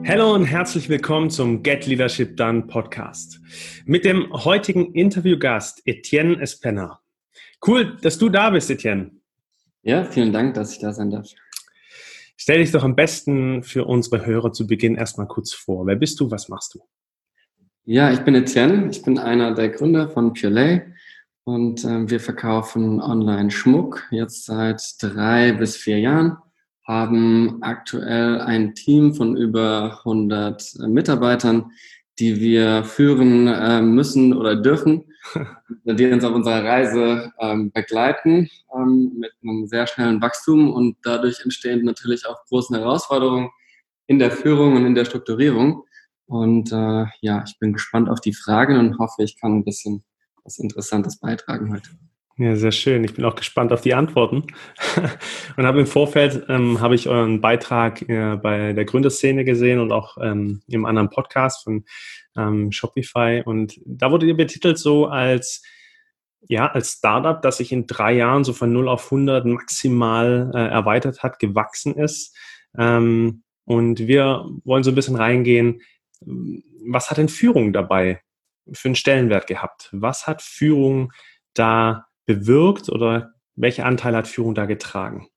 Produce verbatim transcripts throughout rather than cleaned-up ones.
Hallo und herzlich willkommen zum Get Leadership Done Podcast mit dem heutigen Interviewgast Etienne Espenna. Cool, dass du da bist, Etienne. Ja, vielen Dank, dass ich da sein darf. Stell dich doch am besten für unsere Hörer zu Beginn erstmal kurz vor. Wer bist du, was machst du? Ja, ich bin Etienne, ich bin einer der Gründer von Purelay und äh, wir verkaufen online Schmuck jetzt seit drei bis vier Jahren, haben aktuell ein Team von über hundert äh, Mitarbeitern, die wir führen äh, müssen oder dürfen, die uns auf unserer Reise ähm, begleiten ähm, mit einem sehr schnellen Wachstum und dadurch entstehen natürlich auch große Herausforderungen in der Führung und in der Strukturierung. Und äh, ja, ich bin gespannt auf die Fragen und hoffe, ich kann ein bisschen was Interessantes beitragen heute. Ja, sehr schön. Ich bin auch gespannt auf die Antworten. Und habe im Vorfeld, ähm, habe ich euren Beitrag äh, bei der Gründerszene gesehen und auch ähm, im anderen Podcast von ähm, Shopify. Und da wurde ihr betitelt so als, ja, als Startup, das sich in drei Jahren so von null auf hundert maximal äh, erweitert hat, gewachsen ist. Ähm, und wir wollen so ein bisschen reingehen, was hat denn Führung dabei für einen Stellenwert gehabt? Was hat Führung da bewirkt oder welche Anteile hat Führung da getragen?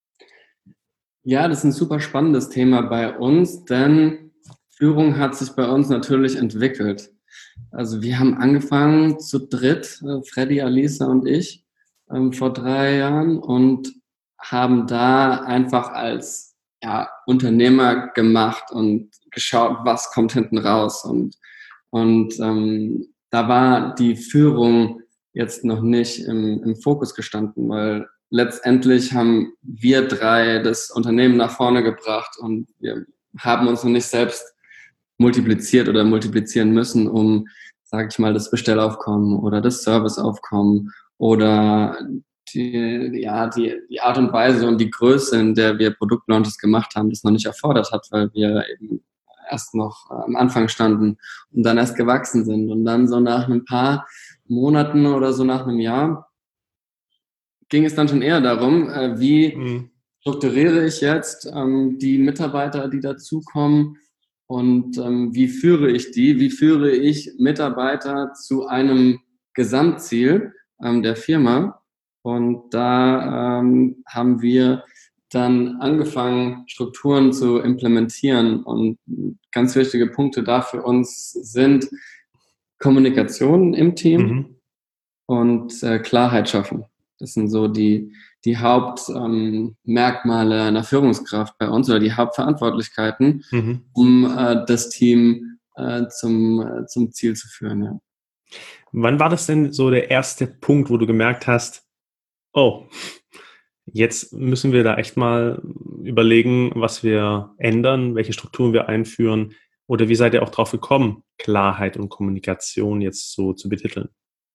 Ja, das ist ein super spannendes Thema bei uns, denn Führung hat sich bei uns natürlich entwickelt. Also wir haben angefangen zu dritt, äh, Freddy, Alisa und ich, ähm, vor drei Jahren und haben da einfach als ja, Unternehmer gemacht und geschaut, was kommt hinten raus. Und, und ähm, da war die Führung jetzt noch nicht im, im Fokus gestanden, weil letztendlich haben wir drei das Unternehmen nach vorne gebracht und wir haben uns noch nicht selbst multipliziert oder multiplizieren müssen, um, sage ich mal, das Bestellaufkommen oder das Serviceaufkommen oder die, ja, die, die Art und Weise und die Größe, in der wir Produktlaunches gemacht haben, das noch nicht erfordert hat, weil wir eben erst noch am Anfang standen und dann erst gewachsen sind. Und dann so nach ein paar Monaten oder so nach einem Jahr ging es dann schon eher darum, äh, wie Mhm. strukturiere ich jetzt ähm, die Mitarbeiter, die dazukommen und ähm, wie führe ich die, wie führe ich Mitarbeiter zu einem Gesamtziel ähm, der Firma. Und da ähm, haben wir dann angefangen, Strukturen zu implementieren. Und ganz wichtige Punkte da für uns sind Kommunikation im Team Mhm. und äh, Klarheit schaffen. Das sind so die, die Hauptmerkmale ähm, einer Führungskraft bei uns oder die Hauptverantwortlichkeiten, Mhm. um äh, das Team äh, zum, äh, zum Ziel zu führen. Ja. Wann war das denn so der erste Punkt, wo du gemerkt hast, oh, jetzt müssen wir da echt mal überlegen, was wir ändern, welche Strukturen wir einführen oder wie seid ihr auch drauf gekommen, Klarheit und Kommunikation jetzt so zu betiteln?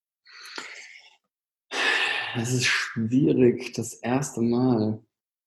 Das ist schwierig, das erste Mal.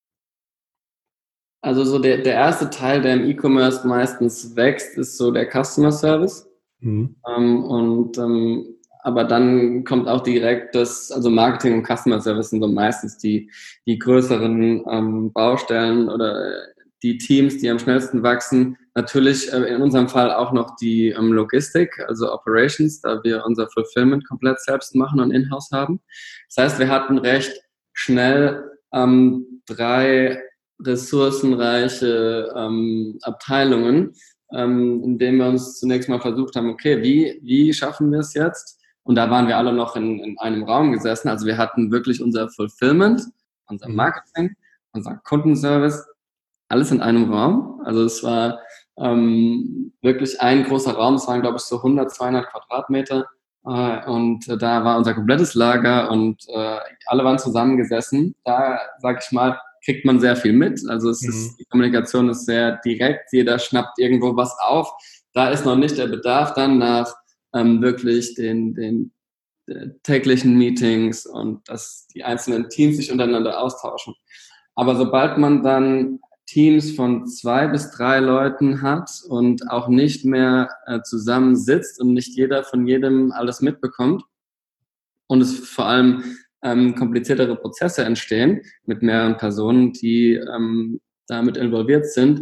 Also so der, der erste Teil, der im E-Commerce meistens wächst, ist so der Customer Service. Mhm. Ähm, und ähm, aber dann kommt auch direkt das, also Marketing und Customer Service sind so meistens die, die größeren ähm, Baustellen oder die Teams, die am schnellsten wachsen. Natürlich äh, in unserem Fall auch noch die ähm, Logistik, also Operations, da wir unser Fulfillment komplett selbst machen und in-house haben. Das heißt, wir hatten recht schnell ähm, drei ressourcenreiche ähm, Abteilungen, ähm, indem wir uns zunächst mal versucht haben, okay, wie, wie schaffen wir es jetzt? Und da waren wir alle noch in, in einem Raum gesessen. Also wir hatten wirklich unser Fulfillment, unser Mhm. Marketing, unser Kundenservice, alles in einem Raum. Also es war ähm, wirklich ein großer Raum. Es waren, glaube ich, so hundert, zweihundert Quadratmeter. Äh, und äh, da war unser komplettes Lager und äh, alle waren zusammengesessen. Da, sag ich mal, kriegt man sehr viel mit. Also es Mhm. ist, die Kommunikation ist sehr direkt. Jeder schnappt irgendwo was auf. Da ist noch nicht der Bedarf dann nach ähm, wirklich den, den äh, täglichen Meetings und dass die einzelnen Teams sich untereinander austauschen. Aber sobald man dann Teams von zwei bis drei Leuten hat und auch nicht mehr äh, zusammen sitzt und nicht jeder von jedem alles mitbekommt und es vor allem ähm, kompliziertere Prozesse entstehen mit mehreren Personen, die ähm, damit involviert sind,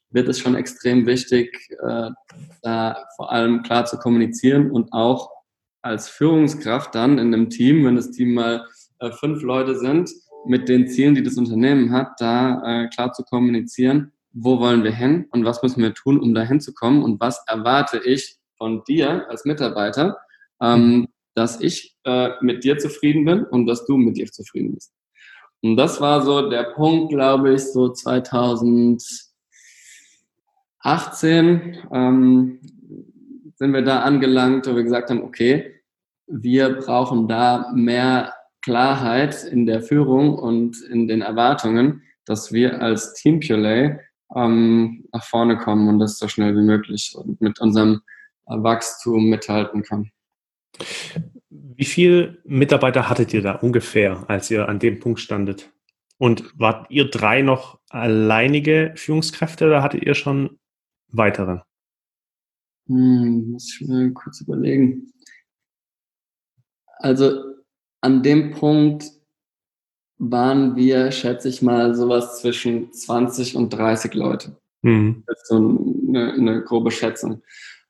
wird es schon extrem wichtig, äh, da vor allem klar zu kommunizieren und auch als Führungskraft dann in einem Team, wenn das Team mal äh, fünf Leute sind, mit den Zielen, die das Unternehmen hat, da äh, klar zu kommunizieren, wo wollen wir hin und was müssen wir tun, um da hinzukommen und was erwarte ich von dir als Mitarbeiter, ähm, dass ich äh, mit dir zufrieden bin und dass du mit dir zufrieden bist. Und das war so der Punkt, glaube ich, so zweitausendachtzehn ähm, sind wir da angelangt, wo wir gesagt haben, okay, wir brauchen da mehr Klarheit in der Führung und in den Erwartungen, dass wir als Team Purelay ähm, nach vorne kommen und das so schnell wie möglich und mit unserem Wachstum mithalten können. Wie viele Mitarbeiter hattet ihr da ungefähr, als ihr an dem Punkt standet? Und wart ihr drei noch alleinige Führungskräfte oder hattet ihr schon weitere? Hm, muss ich mir kurz überlegen. Also an dem Punkt waren wir, schätze ich mal, sowas zwischen zwanzig und dreißig Leute. Mhm. Das ist so eine, eine grobe Schätzung.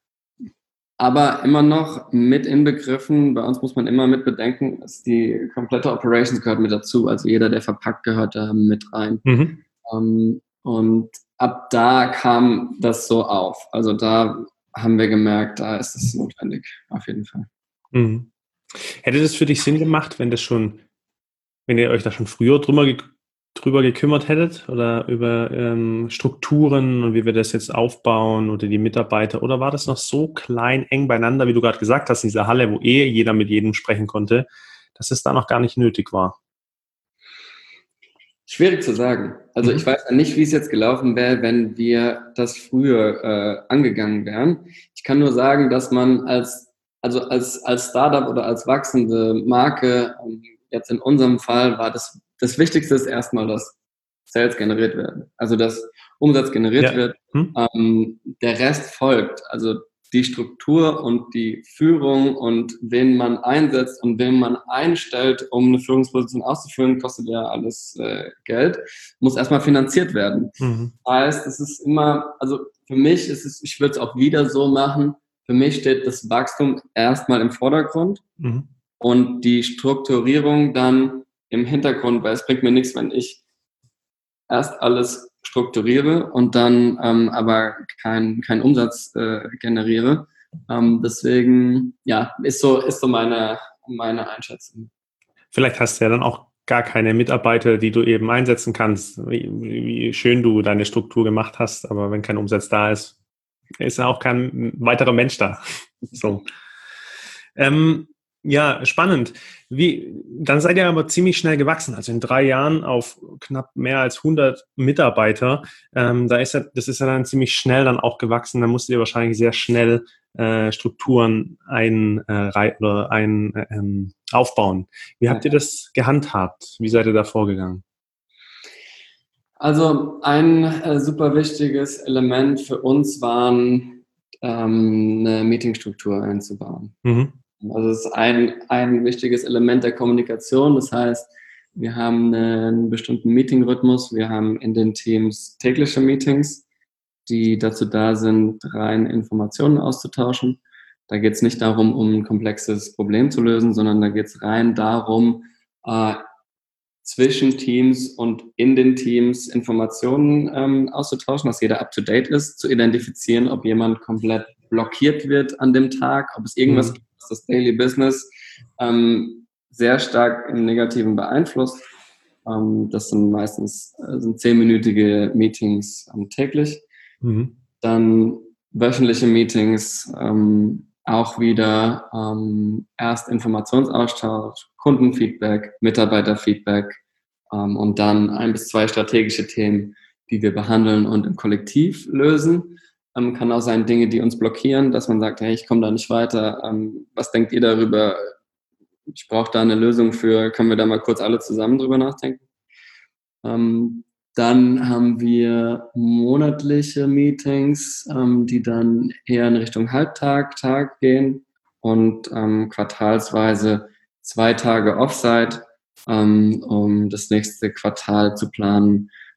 Aber immer noch mit inbegriffen, bei uns muss man immer mit bedenken, dass die komplette Operations gehört mit dazu. Also jeder, der verpackt, gehört da mit rein. Mhm. Um, und ab da kam das so auf. Also da haben wir gemerkt, da ist es notwendig, auf jeden Fall. Mhm. Hätte das für dich Sinn gemacht, wenn das schon, wenn ihr euch da schon früher drüber, drüber gekümmert hättet oder über ähm, Strukturen und wie wir das jetzt aufbauen oder die Mitarbeiter, oder war das noch so klein, eng beieinander, wie du gerade gesagt hast, in dieser Halle, wo eh jeder mit jedem sprechen konnte, dass es da noch gar nicht nötig war? Schwierig zu sagen. Also ich weiß ja nicht, wie es jetzt gelaufen wäre, wenn wir das früher äh, angegangen wären. Ich kann nur sagen, dass man als, also als, als Startup oder als wachsende Marke, jetzt in unserem Fall war das, das Wichtigste ist erstmal, dass Sales generiert werden. Also dass Umsatz generiert ja. wird. Hm. Ähm, der Rest folgt. Also die Struktur und die Führung und wen man einsetzt und wen man einstellt, um eine Führungsposition auszuführen, kostet ja alles äh, Geld, muss erstmal finanziert werden. Mhm. Das heißt, es ist immer, also für mich ist es, ich würde es auch wieder so machen, für mich steht das Wachstum erstmal im Vordergrund mhm. und die Strukturierung dann im Hintergrund, weil es bringt mir nichts, wenn ich erst alles strukturiere und dann ähm, aber keinen kein Umsatz äh, generiere. Ähm, deswegen, ja, ist so, ist so meine, meine Einschätzung. Vielleicht hast du ja dann auch gar keine Mitarbeiter, die du eben einsetzen kannst, wie, wie schön du deine Struktur gemacht hast, aber wenn kein Umsatz da ist, ist ja auch kein weiterer Mensch da. So. Ähm, Ja, spannend. Wie, dann seid ihr aber ziemlich schnell gewachsen, also in drei Jahren auf knapp mehr als hundert Mitarbeiter. Ähm, da ist ja, das ist ja dann ziemlich schnell dann auch gewachsen. Da musstet ihr wahrscheinlich sehr schnell äh, Strukturen ein, äh, oder ein, äh, ähm, aufbauen. Wie habt ihr das gehandhabt? Wie seid ihr da vorgegangen? Also ein äh, super wichtiges Element für uns waren, ähm, eine Meetingstruktur einzubauen. Mhm. Also es ist ein, ein wichtiges Element der Kommunikation. Das heißt, wir haben einen bestimmten Meeting-Rhythmus. Wir haben in den Teams tägliche Meetings, die dazu da sind, rein Informationen auszutauschen. Da geht es nicht darum, um ein komplexes Problem zu lösen, sondern da geht es rein darum, äh, zwischen Teams und in den Teams Informationen ähm, auszutauschen, dass jeder up-to-date ist, zu identifizieren, ob jemand komplett blockiert wird an dem Tag, ob es irgendwas mhm. gibt, was das Daily Business ähm, sehr stark im Negativen beeinflusst. Ähm, das sind meistens äh, sind zehnminütige Meetings ähm, täglich. Mhm. Dann wöchentliche Meetings, ähm, auch wieder ähm, erst Informationsaustausch, Kundenfeedback, Mitarbeiterfeedback ähm, und dann ein bis zwei strategische Themen, die wir behandeln und im Kollektiv lösen. Ähm, kann auch sein, Dinge, die uns blockieren, dass man sagt, hey, ich komme da nicht weiter. Ähm, was denkt ihr darüber? Ich brauche da eine Lösung für. Können wir da mal kurz alle zusammen drüber nachdenken? Ähm, Dann haben wir monatliche Meetings, ähm, die dann eher in Richtung Halbtag, Tag gehen und ähm, quartalsweise zwei Tage Offsite, ähm, um das nächste Quartal zu planen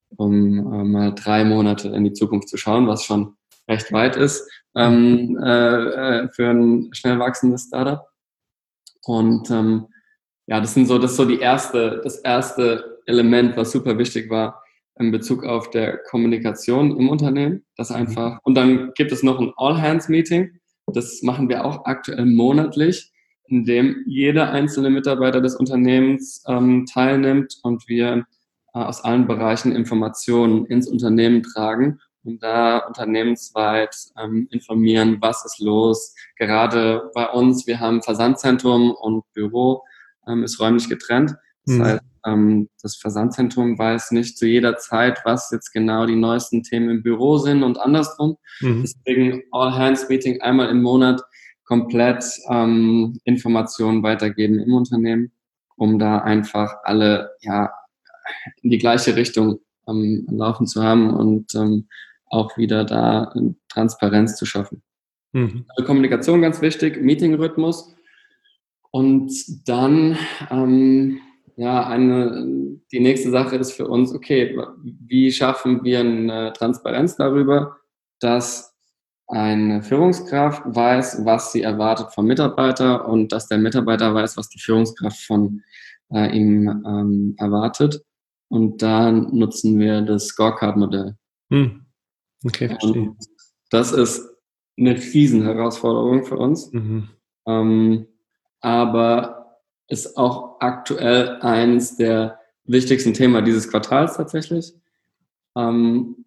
um äh, mal drei Monate in die Zukunft zu schauen, was schon recht weit ist ähm, äh, für ein schnell wachsendes Startup. Und ähm, ja, das sind so, das ist so die erste, das erste Element, was super wichtig war in Bezug auf der Kommunikation im Unternehmen. Das einfach. Und dann gibt es noch ein All-Hands-Meeting. Das machen wir auch aktuell monatlich, in dem jeder einzelne Mitarbeiter des Unternehmens ähm, teilnimmt und wir äh, aus allen Bereichen Informationen ins Unternehmen tragen und da unternehmensweit ähm, informieren, was ist los. Gerade bei uns, wir haben Versandzentrum und Büro, ähm, ist räumlich getrennt. Das Mhm. heißt, ähm, das Versandzentrum weiß nicht zu jeder Zeit, was jetzt genau die neuesten Themen im Büro sind und andersrum. Mhm. Deswegen All-Hands-Meeting einmal im Monat komplett ähm, Informationen weitergeben im Unternehmen, um da einfach alle ja in die gleiche Richtung ähm, laufen zu haben und ähm, auch wieder da Transparenz zu schaffen. Mhm. Also Kommunikation ganz wichtig, Meeting-Rhythmus und dann ähm, ja eine die nächste Sache ist für uns, okay, wie schaffen wir eine Transparenz darüber, dass eine Führungskraft weiß, was sie erwartet vom Mitarbeiter und dass der Mitarbeiter weiß, was die Führungskraft von äh, ihm ähm, erwartet. Und da nutzen wir das Scorecard-Modell. Mhm. Okay, verstehe. Und das ist eine Riesenherausforderung für uns, Mhm. ähm, aber ist auch aktuell eines der wichtigsten Themen dieses Quartals tatsächlich. Ähm,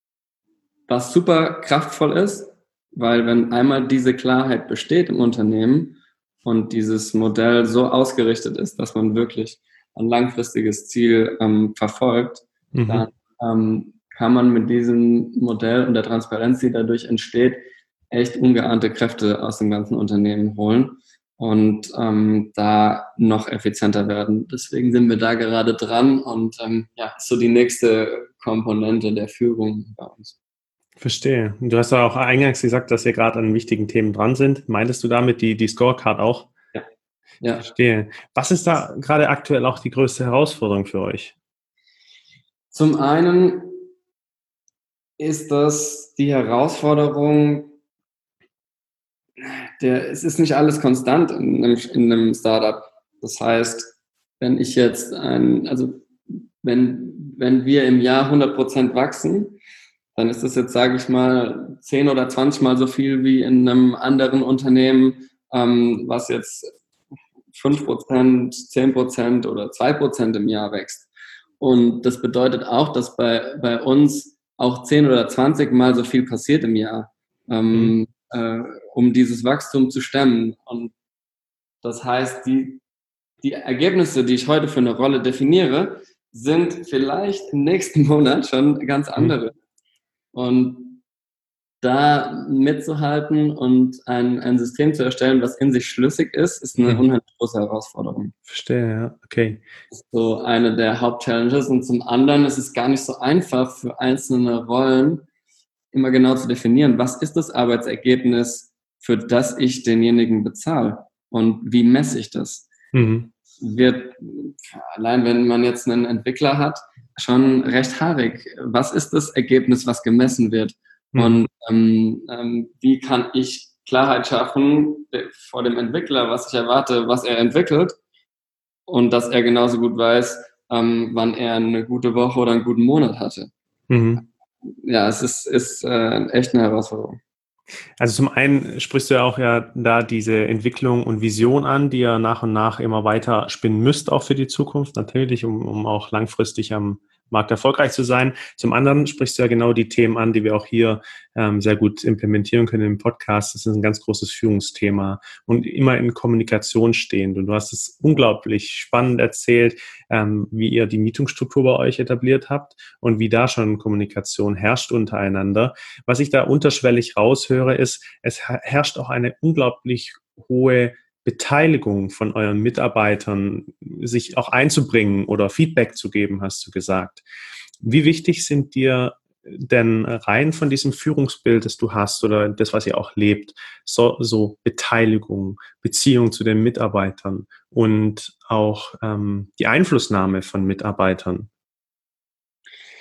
was super kraftvoll ist, weil wenn einmal diese Klarheit besteht im Unternehmen und dieses Modell so ausgerichtet ist, dass man wirklich ein langfristiges Ziel ähm, verfolgt, Mhm. dann ähm, kann man mit diesem Modell und der Transparenz, die dadurch entsteht, echt ungeahnte Kräfte aus dem ganzen Unternehmen holen und ähm, da noch effizienter werden. Deswegen sind wir da gerade dran und ähm, ja, ist so die nächste Komponente der Führung bei uns. Verstehe. Du hast ja auch eingangs gesagt, dass ihr gerade an wichtigen Themen dran sind. Meintest du damit die, die Scorecard auch? Ja. Ja. Verstehe. Was ist da gerade aktuell auch die größte Herausforderung für euch? Zum einen ist das die Herausforderung, der, es ist nicht alles konstant in einem, in einem Startup. Das heißt, wenn ich jetzt ein, also wenn, wenn wir im Jahr hundert Prozent wachsen, dann ist das jetzt, sage ich mal, zehn oder zwanzig Mal so viel wie in einem anderen Unternehmen, ähm, was jetzt fünf Prozent, zehn Prozent oder zwei Prozent im Jahr wächst. Und das bedeutet auch, dass bei, bei uns auch zehn oder zwanzig Mal so viel passiert im Jahr, ähm, Mhm. äh, um dieses Wachstum zu stemmen. Und das heißt, die, die Ergebnisse, die ich heute für eine Rolle definiere, sind vielleicht im nächsten Monat schon ganz Mhm. andere. Und da mitzuhalten und ein, ein System zu erstellen, was in sich schlüssig ist, ist eine Mhm. unheimlich große Herausforderung. Verstehe, ja. Okay. Das ist so eine der Hauptchallenges. Und zum anderen ist es gar nicht so einfach für einzelne Rollen immer genau zu definieren, was ist das Arbeitsergebnis, für das ich denjenigen bezahle und wie messe ich das? Mhm. Wird, allein wenn man jetzt einen Entwickler hat, schon recht haarig. Was ist das Ergebnis, was gemessen wird? Mhm. Und ähm, ähm, wie kann ich Klarheit schaffen vor dem Entwickler, was ich erwarte, was er entwickelt und dass er genauso gut weiß, ähm, wann er eine gute Woche oder einen guten Monat hatte. Mhm. Ja, es ist, ist äh, echt eine Herausforderung. Also zum einen sprichst du ja auch ja da diese Entwicklung und Vision an, die ihr nach und nach immer weiter spinnen müsst, auch für die Zukunft natürlich, um, um auch langfristig am Markt erfolgreich zu sein. Zum anderen sprichst du ja genau die Themen an, die wir auch hier ähm, sehr gut implementieren können im Podcast. Das ist ein ganz großes Führungsthema und immer in Kommunikation stehend. Und du hast es unglaublich spannend erzählt, ähm, wie ihr die Mietungsstruktur bei euch etabliert habt und wie da schon Kommunikation herrscht untereinander. Was ich da unterschwellig raushöre, ist, es herrscht auch eine unglaublich hohe Beteiligung von euren Mitarbeitern, sich auch einzubringen oder Feedback zu geben, hast du gesagt. Wie wichtig sind dir denn rein von diesem Führungsbild, das du hast oder das, was ihr auch lebt, so, so Beteiligung, Beziehung zu den Mitarbeitern und auch ähm, die Einflussnahme von Mitarbeitern?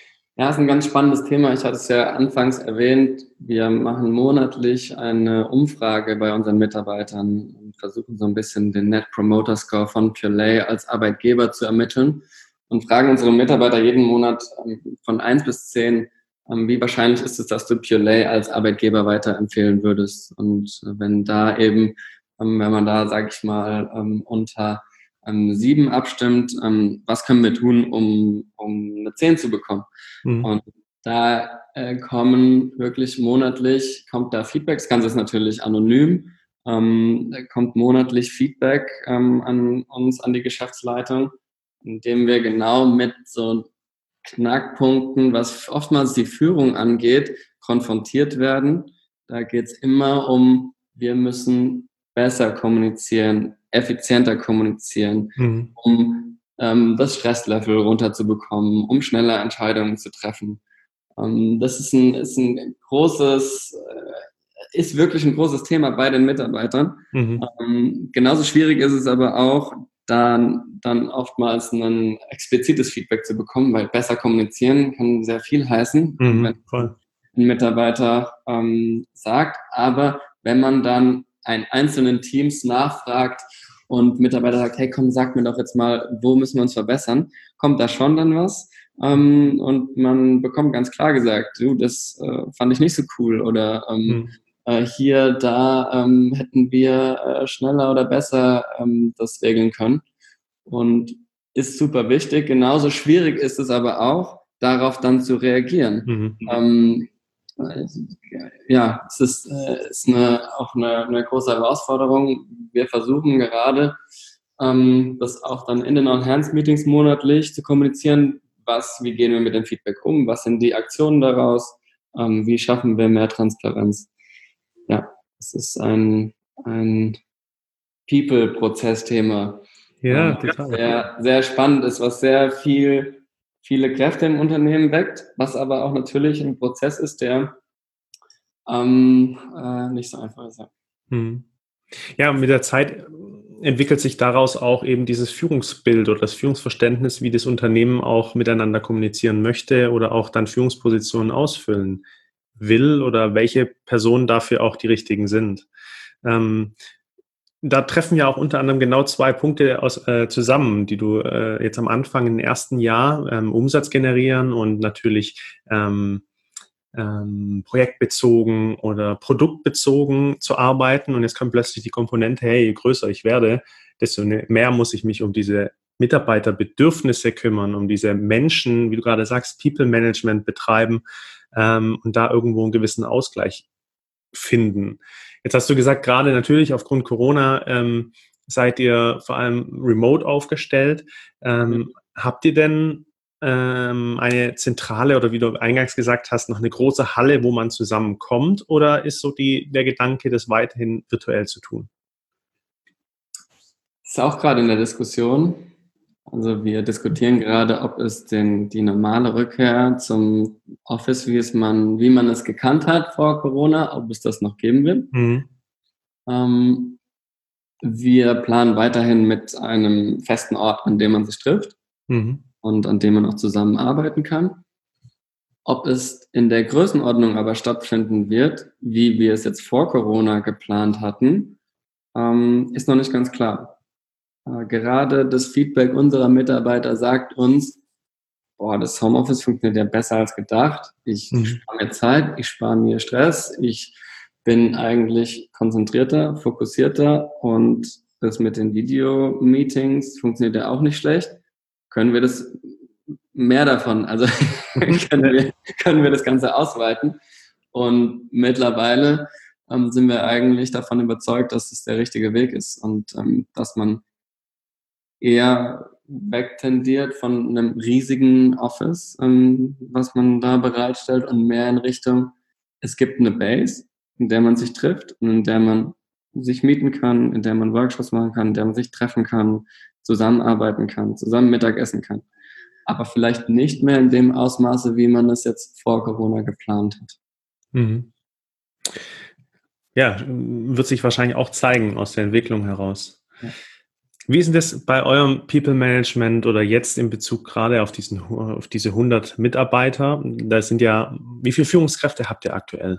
Ja, ist ein ganz spannendes Thema. Ich hatte es ja anfangs erwähnt. Wir machen monatlich eine Umfrage bei unseren Mitarbeitern und versuchen so ein bisschen den Net Promoter Score von Purelay als Arbeitgeber zu ermitteln und fragen unsere Mitarbeiter jeden Monat ähm, von eins bis zehn, ähm, wie wahrscheinlich ist es, dass du Purelay als Arbeitgeber weiterempfehlen würdest. Und äh, wenn da eben, ähm, wenn man da, sage ich mal, ähm, unter ähm, sieben abstimmt, ähm, was können wir tun, um, um eine zehn zu bekommen? Mhm. Und da äh, kommen wirklich monatlich, kommt da Feedback, das Ganze ist natürlich anonym, ähm, da kommt monatlich Feedback ähm, an uns, an die Geschäftsleitung, indem wir genau mit so Knackpunkten, was oftmals die Führung angeht, konfrontiert werden. Da geht es immer um, wir müssen besser kommunizieren, effizienter kommunizieren, Mhm. um ähm, das Stresslevel runterzubekommen, um schneller Entscheidungen zu treffen. Ähm, das ist ein, ist ein großes, äh, ist wirklich ein großes Thema bei den Mitarbeitern. Mhm. Ähm, genauso schwierig ist es aber auch, dann, dann oftmals ein explizites Feedback zu bekommen, weil besser kommunizieren kann sehr viel heißen, wenn Mhm. Voll. ein Mitarbeiter ähm, sagt. Aber wenn man dann einen einzelnen Teams nachfragt und Mitarbeiter sagt, hey komm, sag mir doch jetzt mal, wo müssen wir uns verbessern, kommt da schon dann was. Ähm, und man bekommt ganz klar gesagt, du, das äh, fand ich nicht so cool oder ähm, Mhm. äh, hier, da ähm, hätten wir äh, schneller oder besser ähm, das regeln können. Und ist super wichtig. Genauso schwierig ist es aber auch, darauf dann zu reagieren. Mhm. Ähm, ja, es ist, äh, ist eine, auch eine, eine große Herausforderung. Wir versuchen gerade, ähm, das auch dann in den All-Hands-Meetings monatlich zu kommunizieren. Was, wie gehen wir mit dem Feedback um? Was sind die Aktionen daraus? Ähm, wie schaffen wir mehr Transparenz? Ja, es ist ein, ein People-Prozess-Thema, Ja, ähm, total. sehr, sehr spannend ist, was sehr viel, viele Kräfte im Unternehmen weckt, was aber auch natürlich ein Prozess ist, der ähm, äh, nicht so einfach ist. Ja. Mhm. Ja, und mit der Zeit entwickelt sich daraus auch eben dieses Führungsbild oder das Führungsverständnis, wie das Unternehmen auch miteinander kommunizieren möchte oder auch dann Führungspositionen ausfüllen will oder welche Personen dafür auch die richtigen sind. Ähm, da treffen ja auch unter anderem genau zwei Punkte aus, äh, zusammen, die du äh, jetzt am Anfang im ersten Jahr ähm, Umsatz generieren und natürlich ähm, ähm, projektbezogen oder produktbezogen zu arbeiten. Und jetzt kommt plötzlich die Komponente, hey, je größer ich werde, desto mehr muss ich mich um diese Mitarbeiterbedürfnisse kümmern, um diese Menschen, wie du gerade sagst, People Management betreiben ähm, und da irgendwo einen gewissen Ausgleich finden. Jetzt hast du gesagt, gerade natürlich aufgrund Corona ähm, seid ihr vor allem remote aufgestellt. Ähm, habt ihr denn ähm, eine zentrale oder wie du eingangs gesagt hast, noch eine große Halle, wo man zusammenkommt? Oder ist so die, der Gedanke, das weiterhin virtuell zu tun? Ist auch gerade in der Diskussion. Also wir diskutieren gerade, ob es den, die normale Rückkehr zum Office, wie es man, wie man es gekannt hat vor Corona, ob es das noch geben wird. Mhm. Ähm, wir planen weiterhin mit einem festen Ort, an dem man sich trifft Mhm. und an dem man auch zusammenarbeiten kann. Ob es in der Größenordnung aber stattfinden wird, wie wir es jetzt vor Corona geplant hatten, ähm, ist noch nicht ganz klar. Äh, gerade das Feedback unserer Mitarbeiter sagt uns, boah, das Homeoffice funktioniert ja besser als gedacht. Ich Mhm. spare mir Zeit, ich spare mir Stress, ich bin eigentlich konzentrierter, fokussierter und das mit den Video-Meetings funktioniert ja auch nicht schlecht. Können wir das mehr davon, also Mhm. können Ja. wir, können wir das Ganze ausweiten. Und mittlerweile ähm, sind wir eigentlich davon überzeugt, dass es der richtige Weg ist und ähm, dass man eher wegtendiert von einem riesigen Office, ähm, was man da bereitstellt und mehr in Richtung, es gibt eine Base, in der man sich trifft und in der man sich mieten kann, in der man Workshops machen kann, in der man sich treffen kann, zusammenarbeiten kann, zusammen Mittag essen kann. Aber vielleicht nicht mehr in dem Ausmaße, wie man es jetzt vor Corona geplant hat. Mhm. Ja, wird sich wahrscheinlich auch zeigen aus der Entwicklung heraus. Ja. Wie ist denn das bei eurem People Management oder jetzt in Bezug gerade auf diesen, auf diese hundert Mitarbeiter? Da sind ja, wie viele Führungskräfte habt ihr aktuell?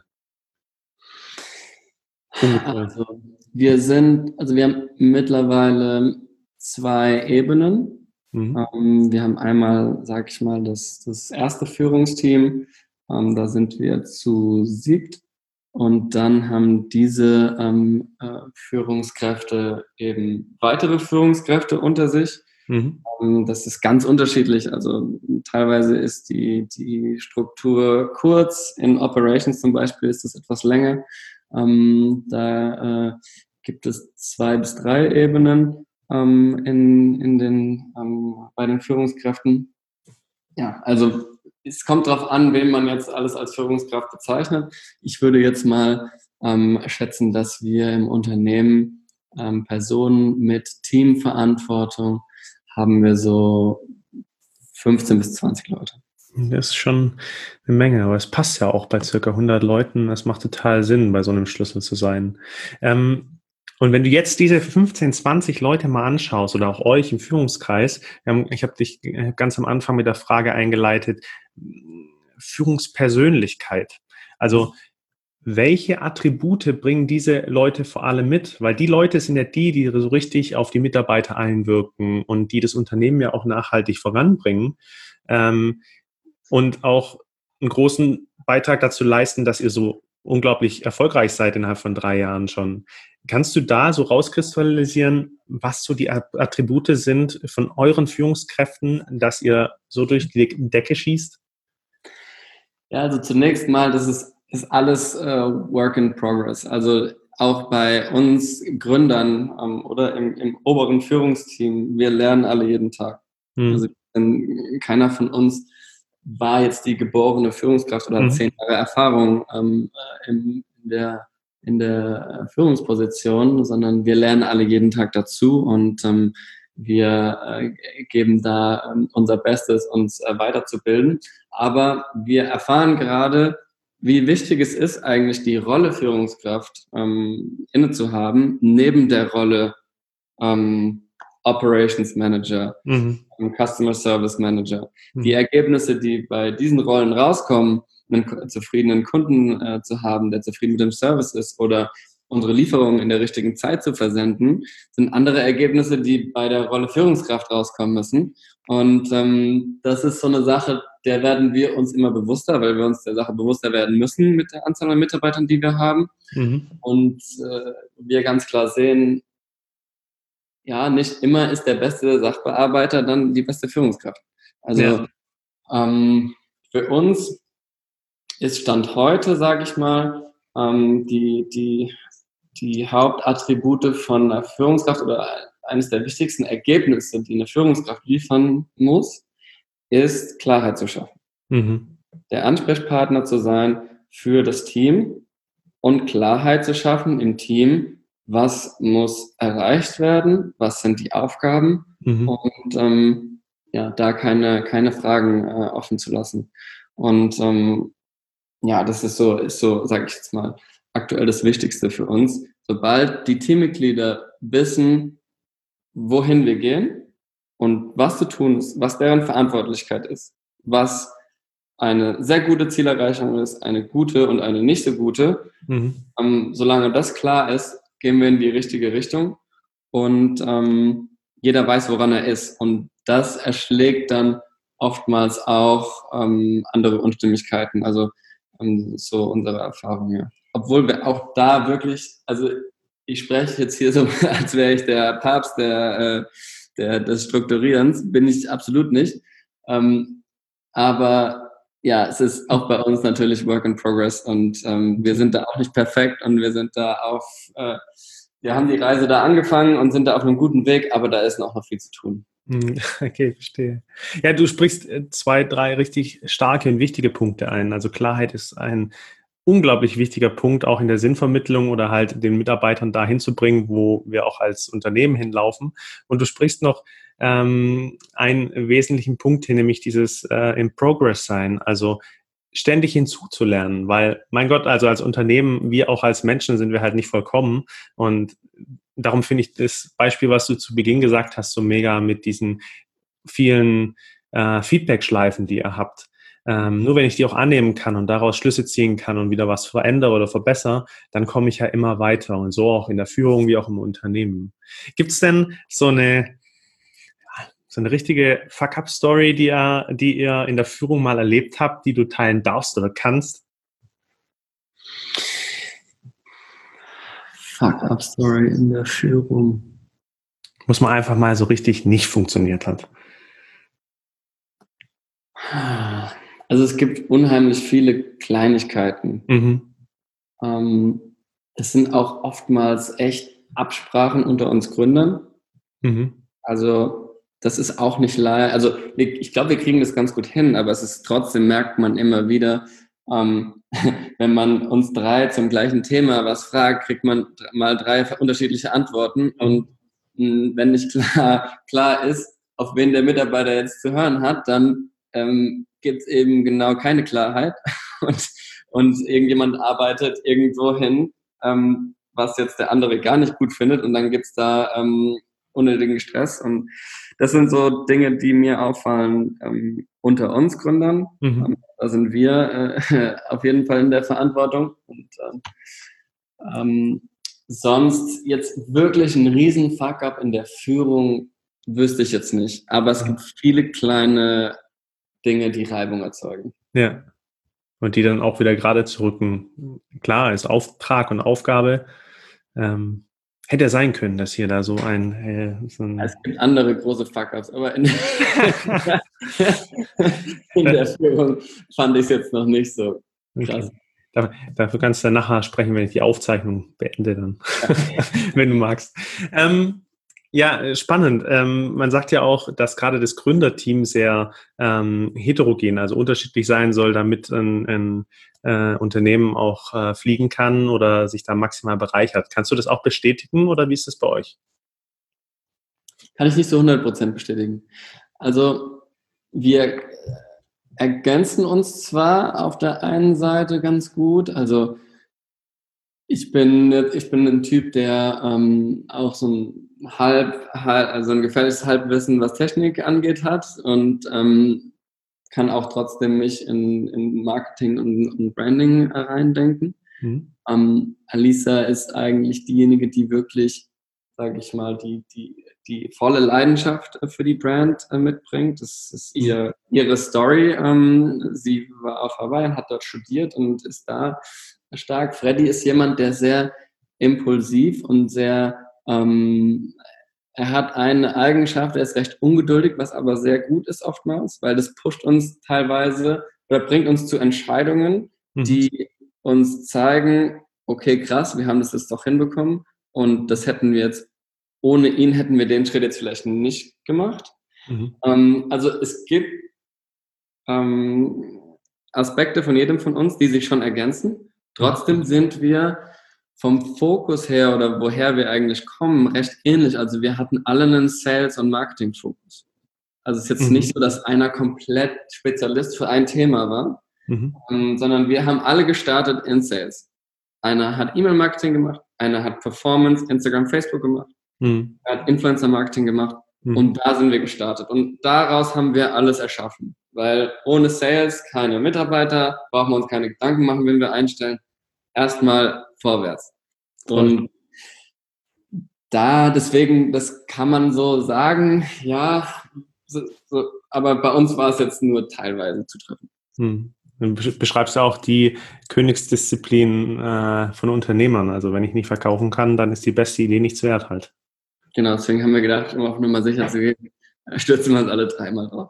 Ungefähr. Also wir sind, also wir haben mittlerweile zwei Ebenen. Mhm. Ähm, wir haben einmal, sag ich mal, das, das erste Führungsteam. Ähm, da sind wir zu siebt. Und dann haben diese ähm, äh, Führungskräfte eben weitere Führungskräfte unter sich. Mhm. Ähm, das ist ganz unterschiedlich. Also teilweise ist die, die Struktur kurz. In Operations zum Beispiel ist es etwas länger. Ähm, da äh, gibt es zwei bis drei Ebenen ähm, in, in den, ähm, bei den Führungskräften. Ja, also es kommt darauf an, wen man jetzt alles als Führungskraft bezeichnet. Ich würde jetzt mal ähm, schätzen, dass wir im Unternehmen ähm, Personen mit Teamverantwortung haben wir so fünfzehn bis zwanzig Leute. Das ist schon eine Menge, aber es passt ja auch bei circa hundert Leuten. Das macht total Sinn, bei so einem Schlüssel zu sein. Ähm, und wenn du jetzt diese fünfzehn, zwanzig Leute mal anschaust oder auch euch im Führungskreis, ähm, ich habe dich ganz am Anfang mit der Frage eingeleitet, Führungspersönlichkeit. Also welche Attribute bringen diese Leute vor allem mit? Weil die Leute sind ja die, die so richtig auf die Mitarbeiter einwirken und die das Unternehmen ja auch nachhaltig voranbringen. Ähm, und auch einen großen Beitrag dazu leisten, dass ihr so unglaublich erfolgreich seid innerhalb von drei Jahren schon. Kannst du da so rauskristallisieren, was so die Attribute sind von euren Führungskräften, dass ihr so durch die Decke schießt? Ja, also zunächst mal, das ist, ist alles äh, Work in Progress. Also auch bei uns Gründern ähm, oder im, im oberen Führungsteam, wir lernen alle jeden Tag. Mhm. Also ähm, keiner von uns war jetzt die geborene Führungskraft oder hat mhm. zehn Jahre Erfahrung ähm, in, in der in der Führungsposition, sondern wir lernen alle jeden Tag dazu und ähm, wir äh, geben da ähm, unser Bestes, uns äh, weiterzubilden. Aber wir erfahren gerade, wie wichtig es ist, eigentlich die Rolle Führungskraft ähm, inne zu haben, neben der Rolle ähm, Operations Manager, mhm. Customer Service Manager. Mhm. Die Ergebnisse, die bei diesen Rollen rauskommen, einen zufriedenen Kunden äh, zu haben, der zufrieden mit dem Service ist oder unsere Lieferungen in der richtigen Zeit zu versenden, sind andere Ergebnisse, die bei der Rolle Führungskraft rauskommen müssen. Und ähm, das ist so eine Sache, der werden wir uns immer bewusster, weil wir uns der Sache bewusster werden müssen mit der Anzahl an Mitarbeitern, die wir haben. Mhm. Und äh, wir ganz klar sehen, ja, nicht immer ist der beste Sachbearbeiter dann die beste Führungskraft. Also ja. ähm, für uns ist Stand heute, sage ich mal, ähm, die, die, die Hauptattribute von einer Führungskraft oder eines der wichtigsten Ergebnisse, die eine Führungskraft liefern muss, ist Klarheit zu schaffen. Mhm. Der Ansprechpartner zu sein für das Team und Klarheit zu schaffen im Team, was muss erreicht werden, was sind die Aufgaben mhm. und ähm, ja, da keine, keine Fragen äh, offen zu lassen. Und ähm, ja, das ist so, ist so, sage ich jetzt mal, aktuell das Wichtigste für uns. Sobald die Teammitglieder wissen, wohin wir gehen und was zu tun ist, was deren Verantwortlichkeit ist, was eine sehr gute Zielerreichung ist, eine gute und eine nicht so gute. Mhm. Ähm, solange das klar ist, gehen wir in die richtige Richtung und ähm, jeder weiß, woran er ist. Und das erschlägt dann oftmals auch ähm, andere Unstimmigkeiten. Also ähm, so unsere Erfahrung, ja. Obwohl wir auch da wirklich, also ich spreche jetzt hier so, als wäre ich der Papst der, äh, der, des Strukturierens, bin ich absolut nicht. Ähm, aber ja, es ist auch bei uns natürlich Work in Progress und ähm, wir sind da auch nicht perfekt und wir sind da auf, äh, wir haben die Reise da angefangen und sind da auf einem guten Weg, aber da ist noch, noch viel zu tun. Okay, verstehe. Ja, du sprichst zwei, drei richtig starke und wichtige Punkte ein. Also Klarheit ist ein unglaublich wichtiger Punkt, auch in der Sinnvermittlung oder halt den Mitarbeitern dahin zu bringen, wo wir auch als Unternehmen hinlaufen. Und du sprichst noch ähm, einen wesentlichen Punkt hin, nämlich dieses äh, in Progress sein. Also ständig hinzuzulernen, weil, mein Gott, also als Unternehmen, wir auch als Menschen sind wir halt nicht vollkommen und darum finde ich das Beispiel, was du zu Beginn gesagt hast, so mega mit diesen vielen äh, Feedback-Schleifen, die ihr habt. Ähm, nur wenn ich die auch annehmen kann und daraus Schlüsse ziehen kann und wieder was verändere oder verbessere, dann komme ich ja immer weiter und so auch in der Führung wie auch im Unternehmen. Gibt es denn so eine so eine richtige Fuck-up-Story, die ihr, die ihr in der Führung mal erlebt habt, die du teilen darfst oder kannst? Fuck-up-Story in der Führung. Muss man einfach mal so richtig nicht funktioniert hat. Also es gibt unheimlich viele Kleinigkeiten. Mhm. Ähm, es sind auch oftmals echt Absprachen unter uns Gründern. Mhm. Also das ist auch nicht leicht. Also ich glaube, wir kriegen das ganz gut hin, aber es ist trotzdem, merkt man immer wieder, ähm, wenn man uns drei zum gleichen Thema was fragt, kriegt man mal drei unterschiedliche Antworten. Und mh, wenn nicht klar, klar ist, auf wen der Mitarbeiter jetzt zu hören hat, dann ähm, gibt es eben genau keine Klarheit. Und, und irgendjemand arbeitet irgendwo hin, ähm, was jetzt der andere gar nicht gut findet. Und dann gibt es da ähm, unnötigen Stress. Und das sind so Dinge, die mir auffallen ähm, unter uns Gründern. Mhm. Ähm, da sind wir äh, auf jeden Fall in der Verantwortung. Und äh, ähm, sonst jetzt wirklich ein riesen Fuck-up in der Führung wüsste ich jetzt nicht. Aber es gibt viele kleine Dinge, die Reibung erzeugen. Ja. Und die dann auch wieder gerade zu rücken. Klar, ist Auftrag und Aufgabe. Ähm, hätte ja sein können, dass hier da so ein... Äh, so ein es gibt andere große Fuck-ups, aber in, in der Führung fand ich es jetzt noch nicht so krass. Okay. Dafür kannst du dann nachher sprechen, wenn ich die Aufzeichnung beende, dann, wenn du magst. Ähm, ja, spannend. Ähm, man sagt ja auch, dass gerade das Gründerteam sehr ähm, heterogen, also unterschiedlich sein soll, damit ein, ein äh, Unternehmen auch äh, fliegen kann oder sich da maximal bereichert. Kannst du das auch bestätigen oder wie ist das bei euch? Kann ich nicht so hundert Prozent bestätigen. Also wir ergänzen uns zwar auf der einen Seite ganz gut, also ich bin, ich bin ein Typ, der ähm, auch so ein halb, halb, also ein gefährliches Halbwissen, was Technik angeht, hat und ähm, kann auch trotzdem mich in, in Marketing und, und Branding reindenken. Mhm. Ähm, Alisa ist eigentlich diejenige, die wirklich, sage ich mal, die, die, die volle Leidenschaft für die Brand äh, mitbringt. Das ist ihr, ihre Story. Ähm, sie war auf Hawaii, hat dort studiert und ist da stark. Freddy ist jemand, der sehr impulsiv und sehr, ähm, er hat eine Eigenschaft, er ist recht ungeduldig, was aber sehr gut ist oftmals, weil das pusht uns teilweise oder bringt uns zu Entscheidungen, mhm. die uns zeigen, okay, krass, wir haben das jetzt doch hinbekommen und das hätten wir jetzt, ohne ihn hätten wir den Schritt jetzt vielleicht nicht gemacht. Mhm. Ähm, also es gibt ähm, Aspekte von jedem von uns, die sich schon ergänzen. Trotzdem sind wir vom Fokus her oder woher wir eigentlich kommen, recht ähnlich. Also wir hatten alle einen Sales- und Marketing-Fokus. Also es ist jetzt mhm. nicht so, dass einer komplett Spezialist für ein Thema war, mhm. ähm, sondern wir haben alle gestartet in Sales. Einer hat E-Mail-Marketing gemacht, einer hat Performance, Instagram, Facebook gemacht, mhm. er hat Influencer-Marketing gemacht mhm. und da sind wir gestartet. Und daraus haben wir alles erschaffen. Weil ohne Sales keine Mitarbeiter, brauchen wir uns keine Gedanken machen, wenn wir einstellen. Erstmal vorwärts. Und da, deswegen, das kann man so sagen, ja, so, so, aber bei uns war es jetzt nur teilweise zutreffend. Hm. Du beschreibst ja auch die Königsdisziplin äh, von Unternehmern. Also wenn ich nicht verkaufen kann, dann ist die beste Idee nichts wert halt. Genau, deswegen haben wir gedacht, um auf Nummer sicher zu gehen, stürzen wir uns alle dreimal drauf.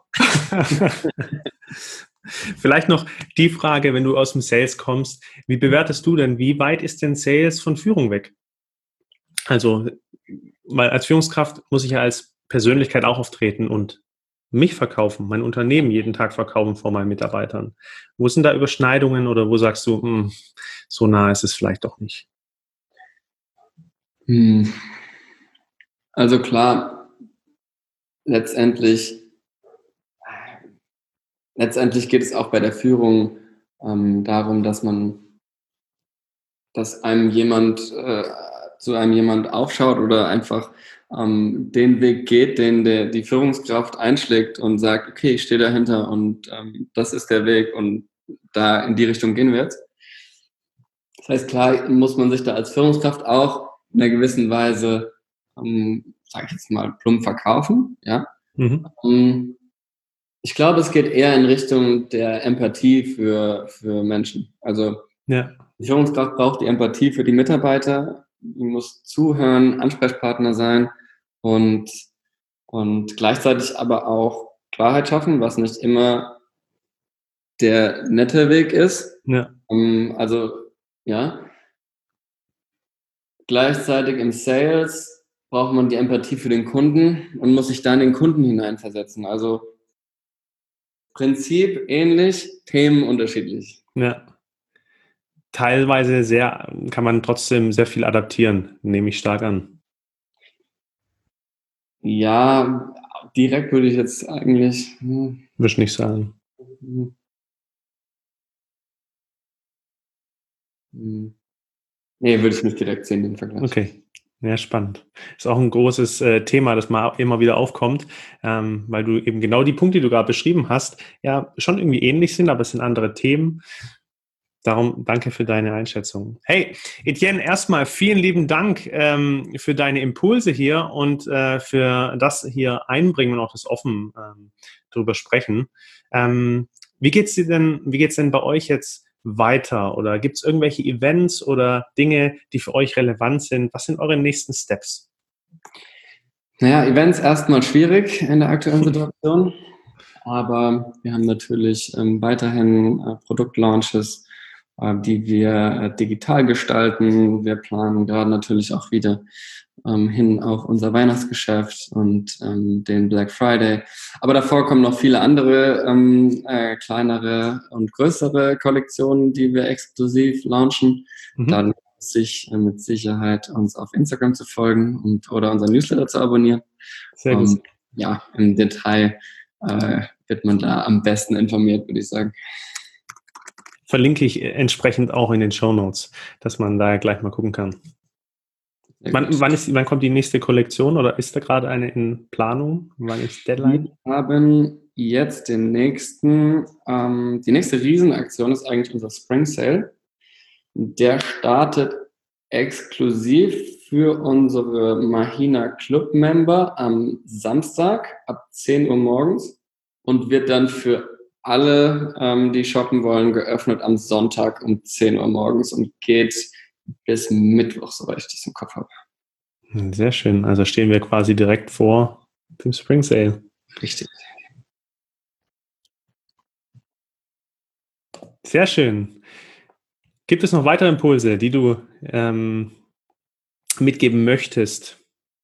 Vielleicht noch die Frage, wenn du aus dem Sales kommst, wie bewertest du denn, wie weit ist denn Sales von Führung weg? Also, weil als Führungskraft muss ich ja als Persönlichkeit auch auftreten und mich verkaufen, mein Unternehmen jeden Tag verkaufen vor meinen Mitarbeitern. Wo sind da Überschneidungen oder wo sagst du, mh, so nah ist es vielleicht doch nicht? Hm. Also klar, letztendlich Letztendlich geht es auch bei der Führung ähm, darum, dass man, dass einem jemand, äh, zu einem jemand aufschaut oder einfach ähm, den Weg geht, den der, die Führungskraft einschlägt und sagt, okay, ich stehe dahinter und ähm, das ist der Weg und da in die Richtung gehen wir jetzt. Das heißt, klar muss man sich da als Führungskraft auch in einer gewissen Weise, ähm, sage ich jetzt mal, plump verkaufen. Ja? Mhm. Ähm, ich glaube, es geht eher in Richtung der Empathie für, für Menschen. Also Ja. die Führungskraft braucht die Empathie für die Mitarbeiter, die muss zuhören, Ansprechpartner sein und, und gleichzeitig aber auch Klarheit schaffen, was nicht immer der nette Weg ist. Ja. Ähm, also ja, gleichzeitig im Sales braucht man die Empathie für den Kunden und muss sich da in den Kunden hineinversetzen. Also Prinzip ähnlich, Themen unterschiedlich. Ja. Teilweise sehr, kann man trotzdem sehr viel adaptieren, nehme ich stark an. Ja, direkt würde ich jetzt eigentlich. Hm, Würde ich nicht sagen. hm, hm. Nee, würde ich nicht direkt sehen, den Vergleich. Okay. Ja, spannend. Ist auch ein großes äh, Thema, das mal immer wieder aufkommt, ähm, weil du eben genau die Punkte, die du gerade beschrieben hast, ja schon irgendwie ähnlich sind, aber es sind andere Themen. Darum danke für deine Einschätzung. Hey, Etienne, erstmal vielen lieben Dank ähm, für deine Impulse hier und äh, für das hier einbringen und auch das offen ähm, darüber sprechen. Ähm, wie geht's dir denn, wie geht's denn bei euch jetzt weiter? Oder gibt es irgendwelche Events oder Dinge, die für euch relevant sind? Was sind eure nächsten Steps? Naja, Events erstmal schwierig in der aktuellen Situation, aber wir haben natürlich ähm, weiterhin äh, Produktlaunches, äh, die wir äh, digital gestalten. Wir planen gerade natürlich auch wieder ähm, hin auf unser Weihnachtsgeschäft und ähm, den Black Friday. Aber davor kommen noch viele andere ähm, äh, kleinere und größere Kollektionen, die wir exklusiv launchen. Mhm. Dann sich äh, mit Sicherheit uns auf Instagram zu folgen und oder unseren Newsletter zu abonnieren. Sehr gut. Ähm, ja, im Detail äh, wird man da am besten informiert, würde ich sagen. Verlinke ich entsprechend auch in den Shownotes, dass man da gleich mal gucken kann. Wann, wann, ist, wann kommt die nächste Kollektion oder ist da gerade eine in Planung? Wann ist Deadline? Wir haben jetzt den nächsten, ähm, die nächste Riesenaktion ist eigentlich unser Spring Sale. Der startet exklusiv für unsere Mahina Club Member am Samstag ab zehn Uhr morgens und wird dann für alle, ähm, die shoppen wollen, geöffnet am Sonntag um zehn Uhr morgens und geht bis Mittwoch, soweit ich das im Kopf habe. Sehr schön. Also stehen wir quasi direkt vor dem Spring Sale. Richtig. Sehr schön. Gibt es noch weitere Impulse, die du ähm, mitgeben möchtest?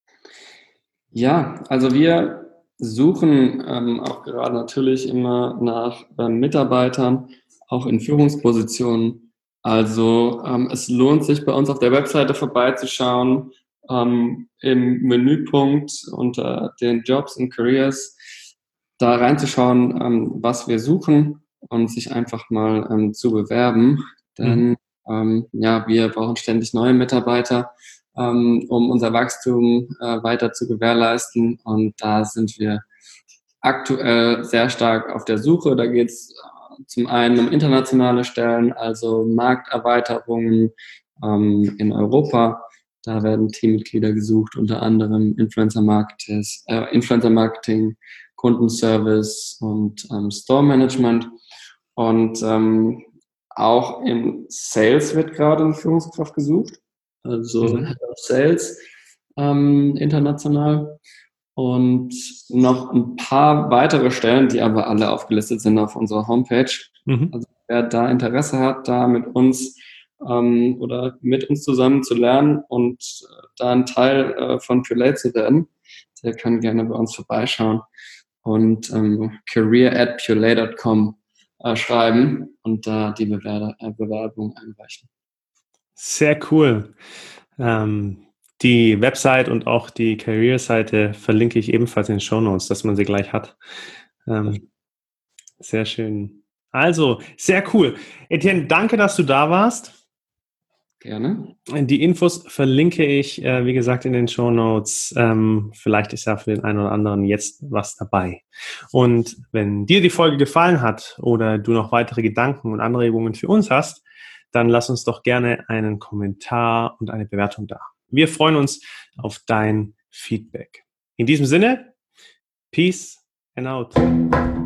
Ja, also wir suchen ähm, auch gerade natürlich immer nach äh, Mitarbeitern, auch in Führungspositionen. Also ähm, es lohnt sich bei uns auf der Webseite vorbeizuschauen, ähm, im Menüpunkt unter den Jobs und Careers, da reinzuschauen, ähm, was wir suchen und sich einfach mal ähm, zu bewerben. Denn ähm, ja, wir brauchen ständig neue Mitarbeiter, ähm, um unser Wachstum äh, weiter zu gewährleisten. Und da sind wir aktuell sehr stark auf der Suche. Da geht es zum einen um internationale Stellen, also Markterweiterungen ähm, in Europa. Da werden Teammitglieder gesucht, unter anderem Influencer Marketing, äh, Influencer Marketing, Kundenservice und ähm, Store Management. Und ähm, auch im Sales wird gerade eine Führungskraft gesucht, also Mhm. Head of Sales ähm, international. Und noch ein paar weitere Stellen, die aber alle aufgelistet sind auf unserer Homepage. Mhm. Also wer da Interesse hat, da mit uns ähm, oder mit uns zusammen zu lernen und äh, da ein Teil äh, von Pulate zu werden, der kann gerne bei uns vorbeischauen und ähm, career at pulate dot com äh, schreiben und da die Bewerber, äh, Bewerbung einreichen. Sehr cool. Ähm, die Website und auch die Career-Seite verlinke ich ebenfalls in den Shownotes, dass man sie gleich hat. Ähm, sehr schön. Also, sehr cool. Etienne, danke, dass du da warst. Gerne. Die Infos verlinke ich, äh, wie gesagt, in den Shownotes. Ähm, vielleicht ist ja für den einen oder anderen jetzt was dabei. Und wenn dir die Folge gefallen hat oder du noch weitere Gedanken und Anregungen für uns hast, dann lass uns doch gerne einen Kommentar und eine Bewertung da. Wir freuen uns auf dein Feedback. In diesem Sinne, Peace and out.